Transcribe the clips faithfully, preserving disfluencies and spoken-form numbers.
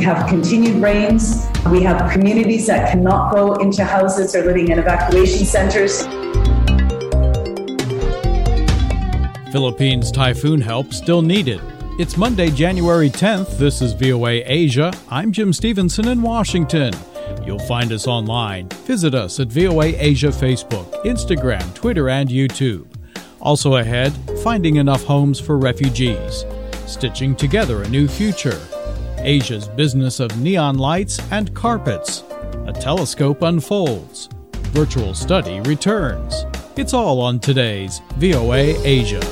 We have continued rains. We have communities that cannot go into houses or living in evacuation centers. Philippines typhoon help still needed. It's Monday, January tenth. This is V O A Asia. I'm Jim Stevenson in Washington. You'll find us online. Visit us at V O A Asia Facebook, Instagram, Twitter, and YouTube. Also ahead, finding enough homes for refugees. Stitching together a new future. Asia's business of neon lights and carpets. A telescope unfolds. Virtual study returns. It's all on today's V O A Asia.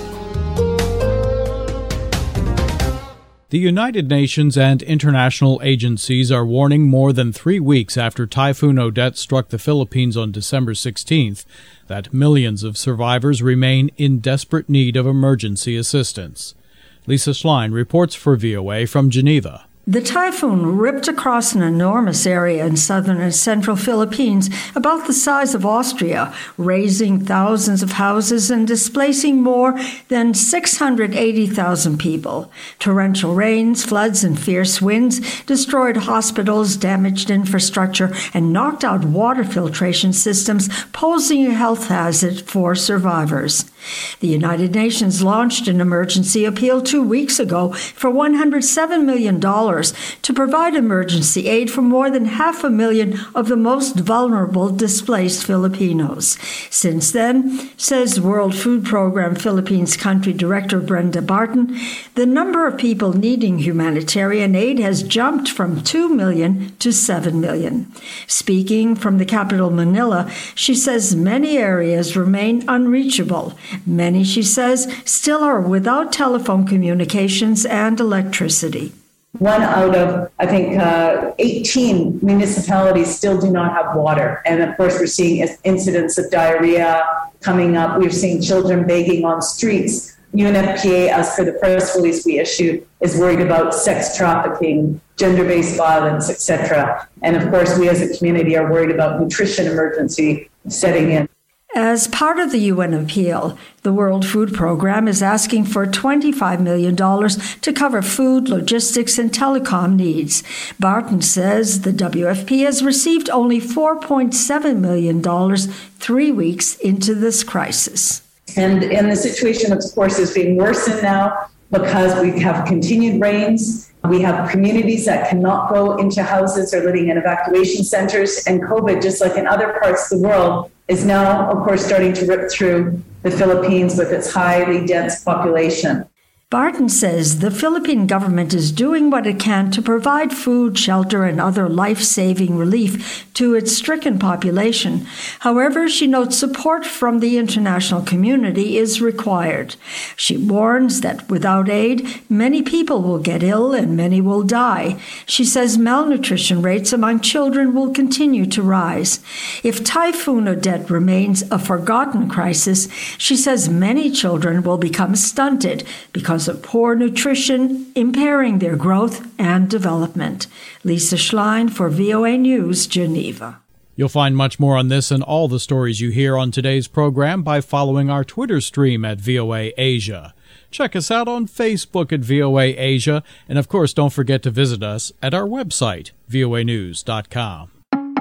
The United Nations and international agencies are warning more than three weeks after Typhoon Odette struck the Philippines on December sixteenth that millions of survivors remain in desperate need of emergency assistance. Lisa Schlein reports for V O A from Geneva. The typhoon ripped across an enormous area in southern and central Philippines, about the size of Austria, razing thousands of houses and displacing more than six hundred eighty thousand people. Torrential rains, floods, and fierce winds destroyed hospitals, damaged infrastructure, and knocked out water filtration systems, posing a health hazard for survivors. The United Nations launched an emergency appeal two weeks ago for one hundred seven million dollars to provide emergency aid for more than half a million of the most vulnerable displaced Filipinos. Since then, says World Food Program Philippines Country Director Brenda Barton, the number of people needing humanitarian aid has jumped from two million to seven million. Speaking from the capital Manila, she says many areas remain unreachable. Many, she says, still are without telephone communications and electricity. One out of, I think, uh, eighteen municipalities still do not have water. And of course, we're seeing incidents of diarrhea coming up. We're seeing children begging on streets. U N F P A, as per the press release we issued, is worried about sex trafficking, gender-based violence, et cetera. And of course, we as a community are worried about nutrition emergency setting in. As part of the U N appeal, the World Food Program is asking for twenty-five million dollars to cover food, logistics, and telecom needs. Barton says the W F P has received only four point seven million dollars three weeks into this crisis. And, and the situation, of course, is being worsened now because we have continued rains. We have communities that cannot go into houses or living in evacuation centers. And COVID, just like in other parts of the world, is now, of course, starting to rip through the Philippines with its highly dense population. Barton says the Philippine government is doing what it can to provide food, shelter, and other life-saving relief to its stricken population. However, she notes support from the international community is required. She warns that without aid, many people will get ill and many will die. She says malnutrition rates among children will continue to rise. If Typhoon Odette remains a forgotten crisis, she says many children will become stunted because of poor nutrition, impairing their growth and development. Lisa Schlein for V O A News, Geneva. You'll find much more on this and all the stories you hear on today's program by following our Twitter stream at V O A Asia. Check us out on Facebook at V O A Asia, and of course don't forget to visit us at our website, V O A news dot com.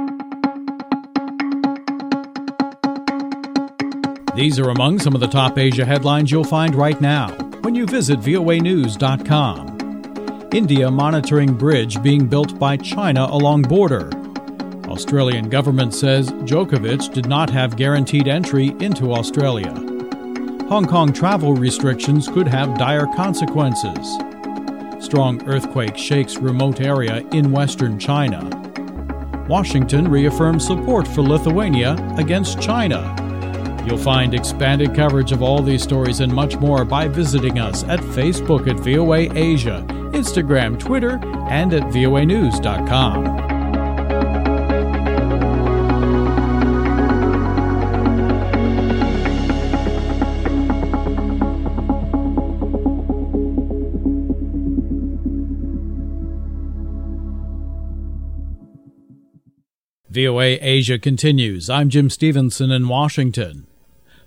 These are among some of the top Asia headlines you'll find right now when you visit V O A news dot com. India monitoring bridge being built by China along border. Australian government says Djokovic did not have guaranteed entry into Australia. Hong Kong travel restrictions could have dire consequences. Strong earthquake shakes remote area in western China. Washington reaffirms support for Lithuania against China. You'll find expanded coverage of all these stories and much more by visiting us at Facebook at V O A Asia, Instagram, Twitter, and at V O A news dot com. V O A Asia continues. I'm Jim Stevenson in Washington.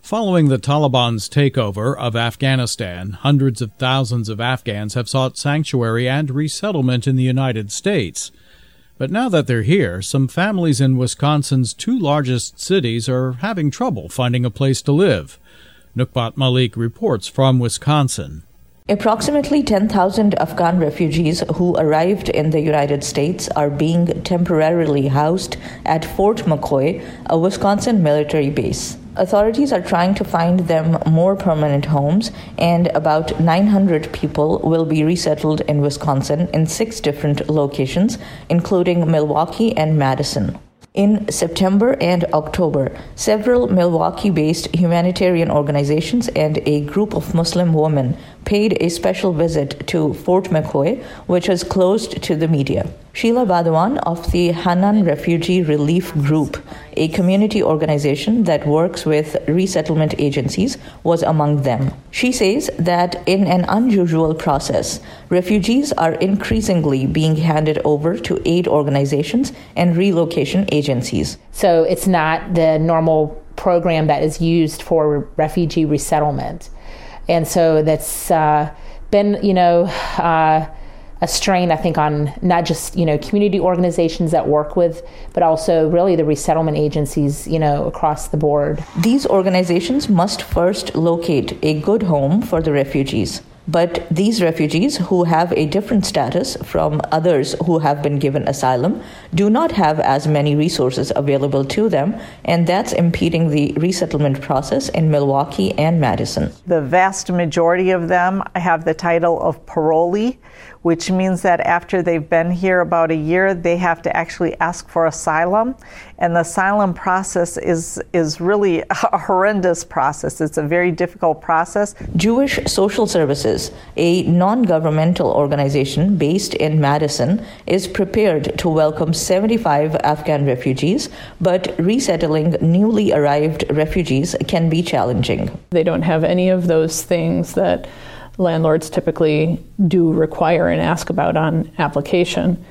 Following the Taliban's takeover of Afghanistan, hundreds of thousands of Afghans have sought sanctuary and resettlement in the United States. But now that they're here, some families in Wisconsin's two largest cities are having trouble finding a place to live. Nukhbat Malik reports from Wisconsin. Approximately ten thousand Afghan refugees who arrived in the United States are being temporarily housed at Fort McCoy, a Wisconsin military base. Authorities are trying to find them more permanent homes, and about nine hundred people will be resettled in Wisconsin in six different locations, including Milwaukee and Madison. In September and October, several Milwaukee-based humanitarian organizations and a group of Muslim women paid a special visit to Fort McCoy, which is closed to the media. Sheila Badawan of the Hanan Refugee Relief Group, a community organization that works with resettlement agencies, was among them. She says that in an unusual process, refugees are increasingly being handed over to aid organizations and relocation agencies. So it's not the normal program that is used for refugee resettlement. And so that's uh, been, you know, uh, a strain, I think, on not just, you know, community organizations that work with, but also really the resettlement agencies, you know, across the board. These organizations must first locate a good home for the refugees. But these refugees, who have a different status from others who have been given asylum, do not have as many resources available to them, and that's impeding the resettlement process in Milwaukee and Madison. The vast majority of them have the title of parolee, which means that after they've been here about a year, they have to actually ask for asylum. And the asylum process is, is really a horrendous process. It's a very difficult process. Jewish Social Services, a non-governmental organization based in Madison, is prepared to welcome seventy-five Afghan refugees, but resettling newly arrived refugees can be challenging. They don't have any of those things that landlords typically do require and ask about on application.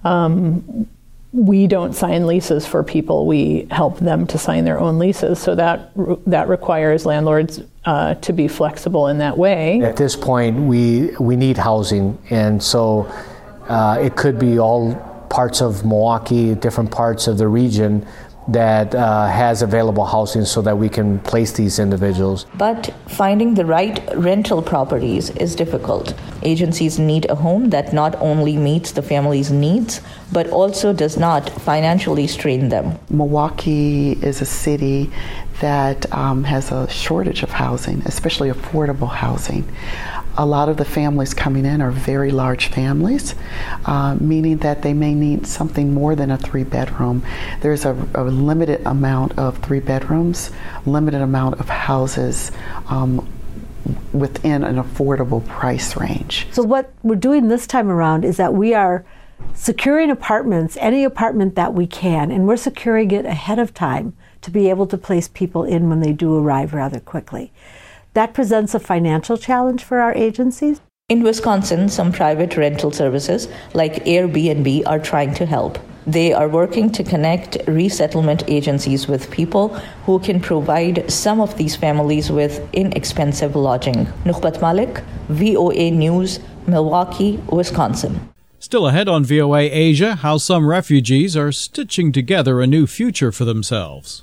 Um, we don't sign leases for people. We help them to sign their own leases. So that that requires landlords uh, to be flexible in that way. At this point, we we need housing, and so uh, it could be all parts of Milwaukee, different parts of the region that uh, has available housing so that we can place these individuals. But finding the right rental properties is difficult. Agencies need a home that not only meets the family's needs, but also does not financially strain them. Milwaukee is a city that um, has a shortage of housing, especially affordable housing. A lot of the families coming in are very large families, uh, meaning that they may need something more than a three bedroom. There's a, a limited amount of three bedrooms, limited amount of houses um, within an affordable price range. So what we're doing this time around is that we are securing apartments, any apartment that we can, and we're securing it ahead of time to be able to place people in when they do arrive rather quickly. That presents a financial challenge for our agencies. In Wisconsin, some private rental services like Airbnb are trying to help. They are working to connect resettlement agencies with people who can provide some of these families with inexpensive lodging. Nukhbat Malik, V O A News, Milwaukee, Wisconsin. Still ahead on V O A Asia, how some refugees are stitching together a new future for themselves.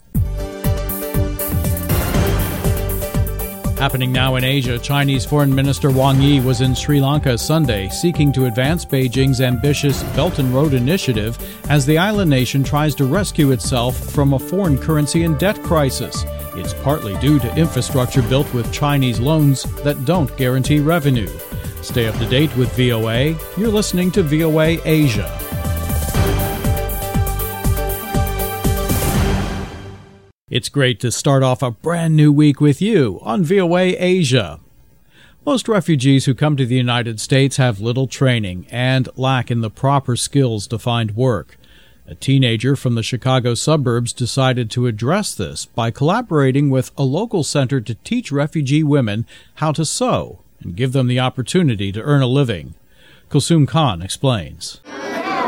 Happening now in Asia, Chinese Foreign Minister Wang Yi was in Sri Lanka Sunday, seeking to advance Beijing's ambitious Belt and Road Initiative as the island nation tries to rescue itself from a foreign currency and debt crisis. It's partly due to infrastructure built with Chinese loans that don't guarantee revenue. Stay up to date with V O A. You're listening to V O A Asia. It's great to start off a brand new week with you on V O A Asia. Most refugees who come to the United States have little training and lack in the proper skills to find work. A teenager from the Chicago suburbs decided to address this by collaborating with a local center to teach refugee women how to sew and give them the opportunity to earn a living. Kulsum Khan explains.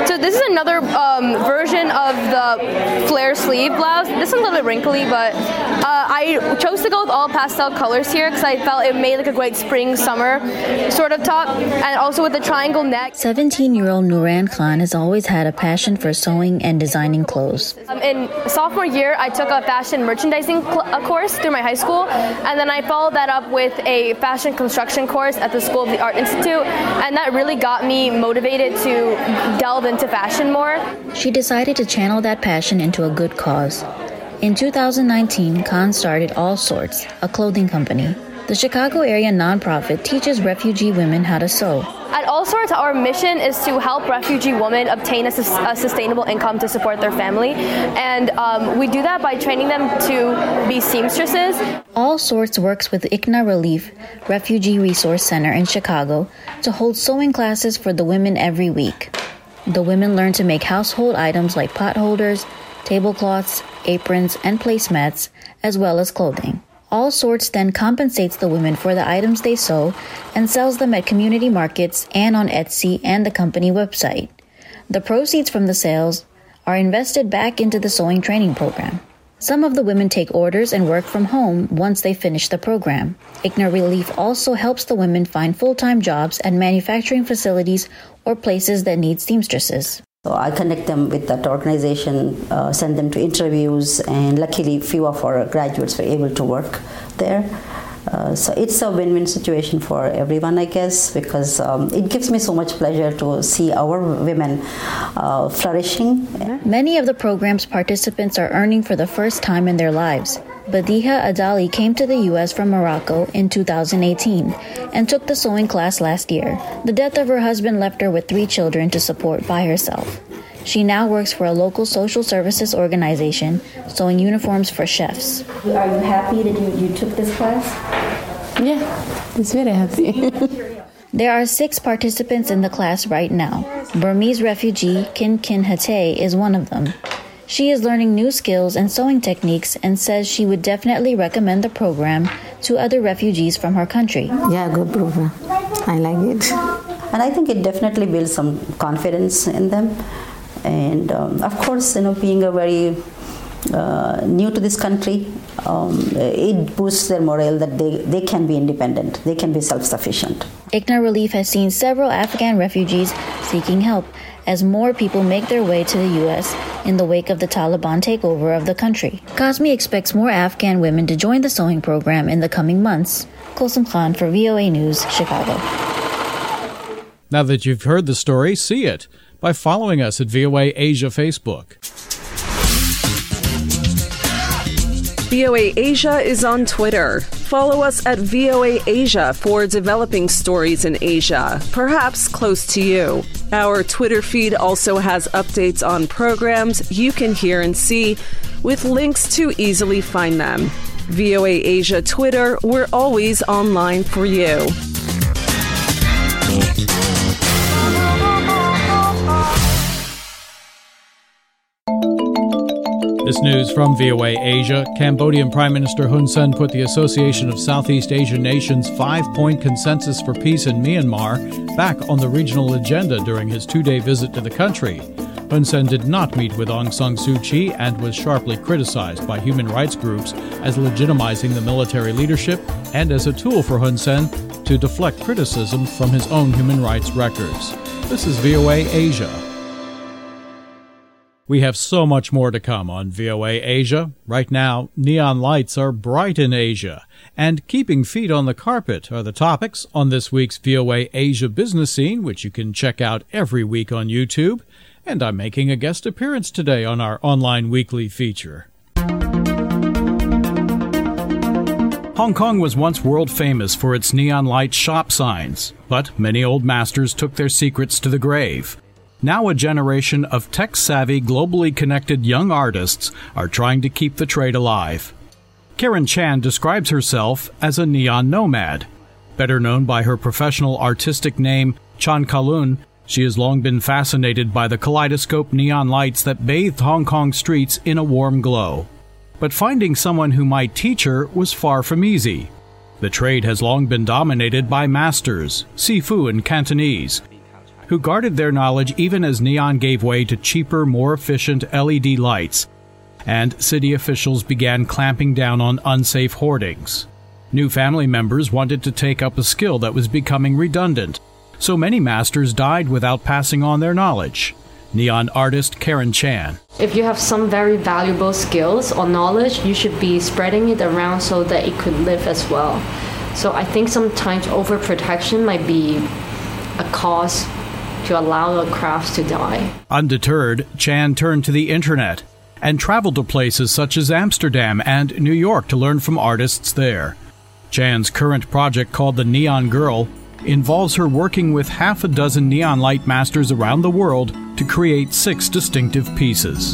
So this is another um, version of the flare sleeve blouse. This one's a little bit wrinkly, but uh, I chose to go with all pastel colors here because I felt it made like a great spring summer sort of top, and also with the triangle neck. seventeen-year-old Nuran Khan has always had a passion for sewing and designing clothes. Um, in sophomore year, I took a fashion merchandising cl- a course through my high school, and then I followed that up with a fashion construction course at the School of the Art Institute, and that really got me motivated to delve into fashion more. She decided to channel that passion into a good cause. In two thousand nineteen, Khan started All Sorts, a clothing company. The Chicago area nonprofit teaches refugee women how to sew. At All Sorts, our mission is to help refugee women obtain a, sus- a sustainable income to support their family, and um, we do that by training them to be seamstresses. All Sorts works with I C N A Relief Refugee Resource Center in Chicago to hold sewing classes for the women every week. The women learn to make household items like pot holders, tablecloths, aprons, and placemats, as well as clothing. All Sorts then compensates the women for the items they sew and sells them at community markets and on Etsy and the company website. The proceeds from the sales are invested back into the sewing training program. Some of the women take orders and work from home once they finish the program. I C N A Relief also helps the women find full-time jobs at manufacturing facilities or places that need seamstresses. So I connect them with that organization, uh, send them to interviews, and luckily few of our graduates were able to work there. Uh, so it's a win-win situation for everyone, I guess, because um, it gives me so much pleasure to see our women uh, flourishing. Many of the program's participants are earning for the first time in their lives. Badiha Adali came to the U S from Morocco in two thousand eighteen and took the sewing class last year. The death of her husband left her with three children to support by herself. She now works for a local social services organization, sewing uniforms for chefs. Are you happy that you, you took this class? Yeah, it's very happy. There are six participants in the class right now. Burmese refugee Kin Kin Hate is one of them. She is learning new skills and sewing techniques and says she would definitely recommend the program to other refugees from her country. Yeah, good program. I like it. And I think it definitely builds some confidence in them. And um, of course, you know, being a very uh, new to this country, um, it boosts their morale that they, they can be independent, they can be self-sufficient. I C N A Relief has seen several Afghan refugees seeking help as more people make their way to the U S in the wake of the Taliban takeover of the country. Cosme expects more Afghan women to join the sewing program in the coming months. Kulsum Khan for V O A News, Chicago. Now that you've heard the story, see it by following us at V O A Asia Facebook. V O A Asia is on Twitter. Follow us at V O A Asia for developing stories in Asia, perhaps close to you. Our Twitter feed also has updates on programs you can hear and see, with links to easily find them. V O A Asia Twitter, we're always online for you. This news from V O A Asia. Cambodian Prime Minister Hun Sen put the Association of Southeast Asian Nations five-point consensus for peace in Myanmar back on the regional agenda during his two-day visit to the country. Hun Sen did not meet with Aung San Suu Kyi and was sharply criticized by human rights groups as legitimizing the military leadership and as a tool for Hun Sen to deflect criticism from his own human rights records. This is V O A Asia. We have so much more to come on V O A Asia. Right now, neon lights are bright in Asia, and keeping feet on the carpet are the topics on this week's V O A Asia Business Scene, which you can check out every week on YouTube. And I'm making a guest appearance today on our online weekly feature. Hong Kong was once world famous for its neon light shop signs, but many old masters took their secrets to the grave. Now a generation of tech-savvy, globally connected young artists are trying to keep the trade alive. Karen Chan describes herself as a neon nomad. Better known by her professional artistic name, Chan Kalun, she has long been fascinated by the kaleidoscope neon lights that bathed Hong Kong streets in a warm glow. But finding someone who might teach her was far from easy. The trade has long been dominated by masters, Sifu in Cantonese. who guarded their knowledge even as neon gave way to cheaper, more efficient L E D lights, and city officials began clamping down on unsafe hoardings. New family members wanted to take up a skill that was becoming redundant, so many masters died without passing on their knowledge. Neon artist Karen Chan. If you have some very valuable skills or knowledge, you should be spreading it around so that it could live as well. So I think sometimes overprotection might be a cause to allow the crafts to die. Undeterred, Chan turned to the internet and traveled to places such as Amsterdam and New York to learn from artists there. Chan's current project, called The Neon Girl, involves her working with half a dozen neon light masters around the world to create six distinctive pieces.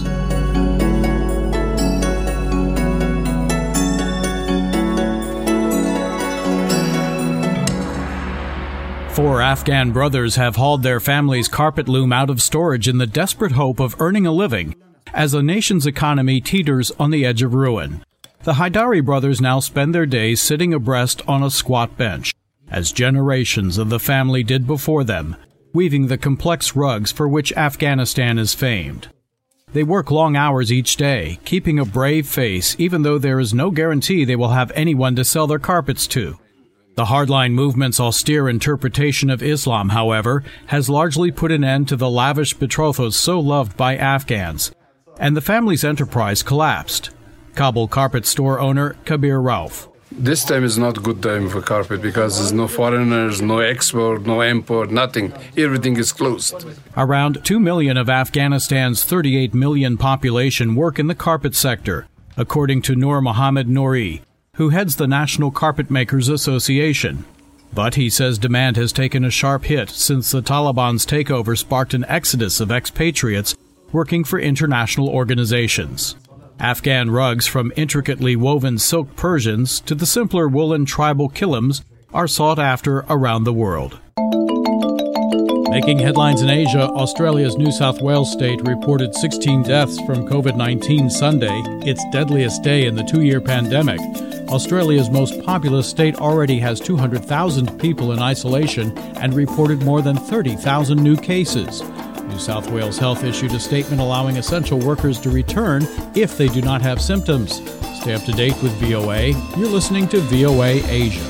Four Afghan brothers have hauled their family's carpet loom out of storage in the desperate hope of earning a living as the nation's economy teeters on the edge of ruin. The Haidari brothers now spend their days sitting abreast on a squat bench, as generations of the family did before them, weaving the complex rugs for which Afghanistan is famed. They work long hours each day, keeping a brave face even though there is no guarantee they will have anyone to sell their carpets to. The hardline movement's austere interpretation of Islam, however, has largely put an end to the lavish betrothals so loved by Afghans, and the family's enterprise collapsed. Kabul carpet store owner Kabir Rauf. This time is not a good time for carpet because there's no foreigners, no export, no import, nothing. Everything is closed. Around two million of Afghanistan's thirty-eight million population work in the carpet sector, according to Nur Mohammad Nouri, who heads the National Carpet Makers Association. But he says demand has taken a sharp hit since the Taliban's takeover sparked an exodus of expatriates working for international organizations. Afghan rugs, from intricately woven silk Persians to the simpler woolen tribal kilims, are sought after around the world. Making headlines in Asia, Australia's New South Wales state reported sixteen deaths from covid nineteen Sunday, its deadliest day in the two-year pandemic. Australia's most populous state already has two hundred thousand people in isolation and reported more than thirty thousand new cases. New South Wales Health issued a statement allowing essential workers to return if they do not have symptoms. Stay up to date with V O A. You're listening to V O A Asia.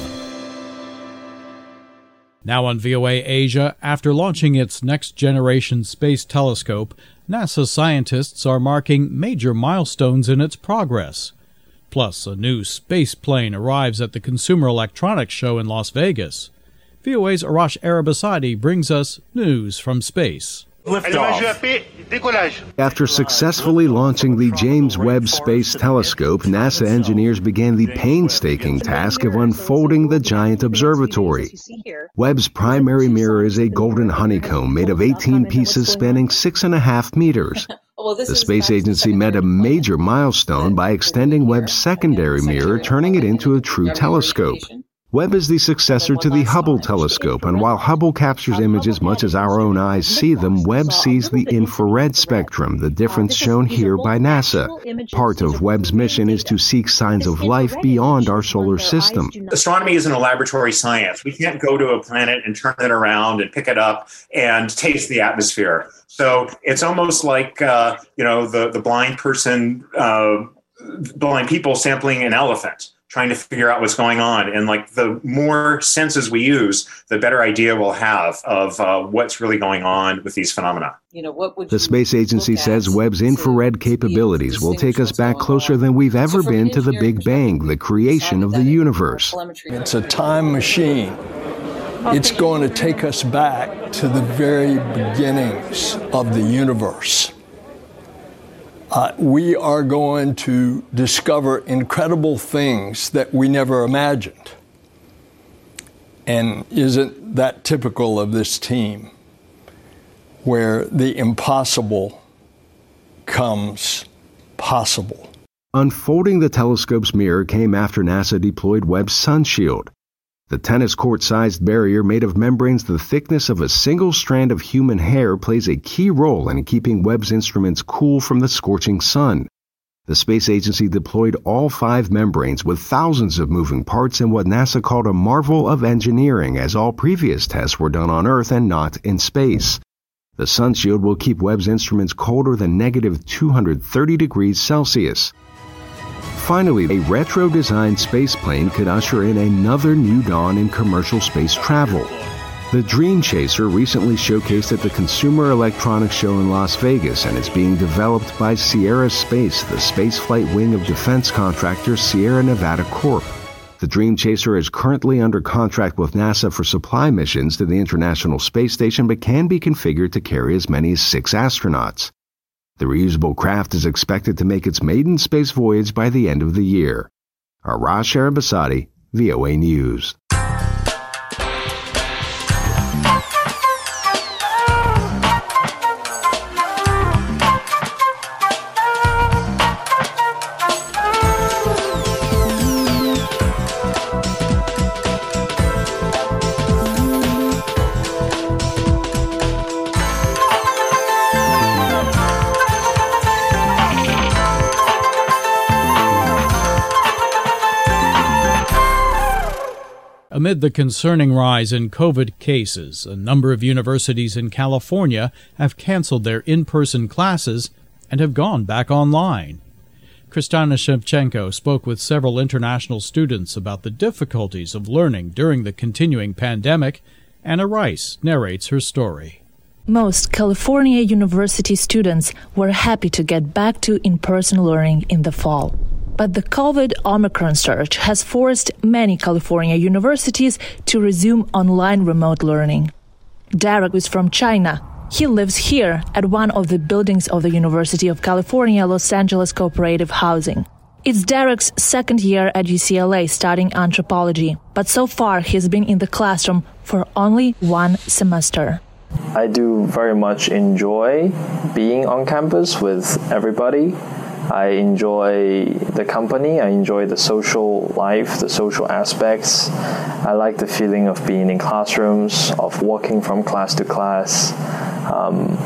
Now on V O A Asia, after launching its next-generation space telescope, NASA scientists are marking major milestones in its progress. Plus, a new space plane arrives at the Consumer Electronics Show in Las Vegas. V O A's Arash Arabasadi brings us news from space. After successfully launching the James Webb Space Telescope, NASA engineers began the painstaking task of unfolding the giant observatory. Webb's primary mirror is a golden honeycomb made of eighteen pieces spanning six and a half meters. The space agency met a major milestone by extending Webb's secondary mirror, turning it into a true telescope. Webb is the successor to the Hubble telescope, and while Hubble captures images much as our own eyes see them, Webb sees the infrared spectrum, the difference shown here by NASA. Part of Webb's mission is to seek signs of life beyond our solar system. Astronomy isn't a laboratory science. We can't go to a planet and turn it around and pick it up and taste the atmosphere. So it's almost like, uh, you know, the, the blind person, uh, blind people sampling an elephant, trying to figure out what's going on. And like the more senses we use, the better idea we'll have of uh, what's really going on with these phenomena. You know, what would the space agency says Webb's infrared capabilities will take us back closer than we've ever been to the Big Bang, the creation of the universe. It's a time machine. It's going to take us back to the very beginnings of the universe. Uh, we are going to discover incredible things that we never imagined. And isn't that typical of this team, where the impossible comes possible? Unfolding the telescope's mirror came after NASA deployed Webb's Sunshield. The tennis court-sized barrier made of membranes the thickness of a single strand of human hair plays a key role in keeping Webb's instruments cool from the scorching sun. The space agency deployed all five membranes with thousands of moving parts in what NASA called a marvel of engineering, as all previous tests were done on Earth and not in space. The sun shield will keep Webb's instruments colder than negative two hundred thirty degrees Celsius. Finally, a retro-designed spaceplane could usher in another new dawn in commercial space travel. The Dream Chaser recently showcased at the Consumer Electronics Show in Las Vegas, and it's being developed by Sierra Space, the spaceflight wing of defense contractor Sierra Nevada Corp. The Dream Chaser is currently under contract with NASA for supply missions to the International Space Station, but can be configured to carry as many as six astronauts. The reusable craft is expected to make its maiden space voyage by the end of the year. Arash Arabasadi, V O A News. Amid the concerning rise in COVID cases, a number of universities in California have canceled their in-person classes and have gone back online. Kristana Shevchenko spoke with several international students about the difficulties of learning during the continuing pandemic. Anna Rice narrates her story. Most California university students were happy to get back to in-person learning in the fall. But the COVID Omicron surge has forced many California universities to resume online remote learning. Derek is from China. He lives here at one of the buildings of the University of California, Los Angeles Cooperative Housing. It's Derek's second year at U C L A studying anthropology, but so far he's been in the classroom for only one semester. I do very much enjoy being on campus with everybody. I enjoy the company, I enjoy the social life, the social aspects. I like the feeling of being in classrooms, of walking from class to class. Um,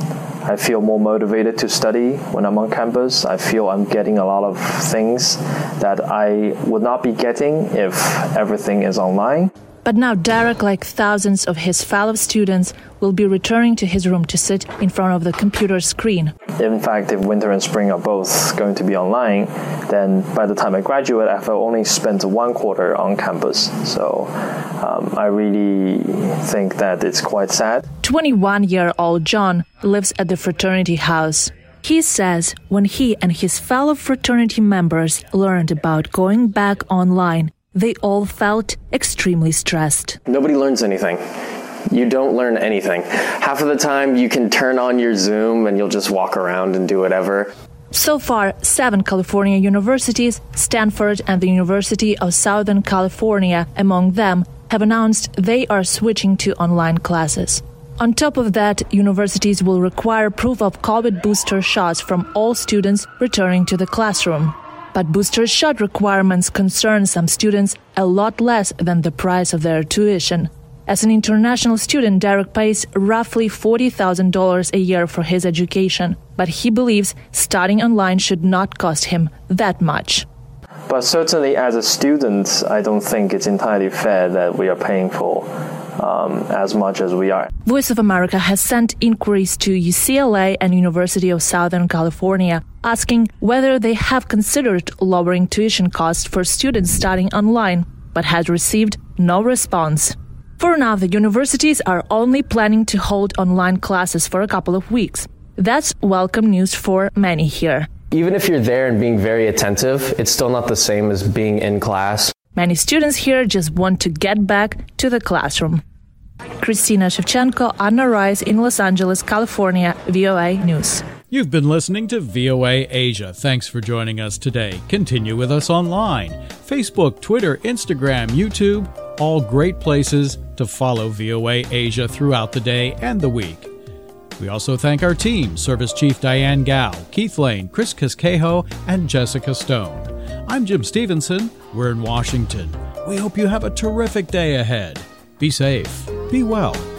I feel more motivated to study when I'm on campus. I feel I'm getting a lot of things that I would not be getting if everything is online. But now Derek, like thousands of his fellow students, will be returning to his room to sit in front of the computer screen. In fact, if winter and spring are both going to be online, then by the time I graduate, I've only spent one quarter on campus. So um, I really think that it's quite sad. twenty-one-year-old John lives at the fraternity house. He says when he and his fellow fraternity members learned about going back online, they all felt extremely stressed. Nobody learns anything. You don't learn anything. Half of the time you can turn on your Zoom and you'll just walk around and do whatever. So far, seven California universities, Stanford and the University of Southern California among them, have announced they are switching to online classes. On top of that, universities will require proof of COVID booster shots from all students returning to the classroom. But booster shot requirements concern some students a lot less than the price of their tuition. As an international student, Derek pays roughly forty thousand dollars a year for his education, but he believes studying online should not cost him that much. But certainly as a student, I don't think it's entirely fair that we are paying for um, as much as we are. Voice of America has sent inquiries to U C L A and University of Southern California, asking whether they have considered lowering tuition costs for students studying online, but has received no response. For now, the universities are only planning to hold online classes for a couple of weeks. That's welcome news for many here. Even if you're there and being very attentive, it's still not the same as being in class. Many students here just want to get back to the classroom. Kristana Shevchenko, Anna Rice in Los Angeles, California, V O A News. You've been listening to V O A Asia. Thanks for joining us today. Continue with us online. Facebook, Twitter, Instagram, YouTube, all great places to follow V O A Asia throughout the day and the week. We also thank our team, Service Chief Diane Gao, Keith Lane, Chris Casquejo, and Jessica Stone. I'm Jim Stevenson. We're in Washington. We hope you have a terrific day ahead. Be safe. Be well.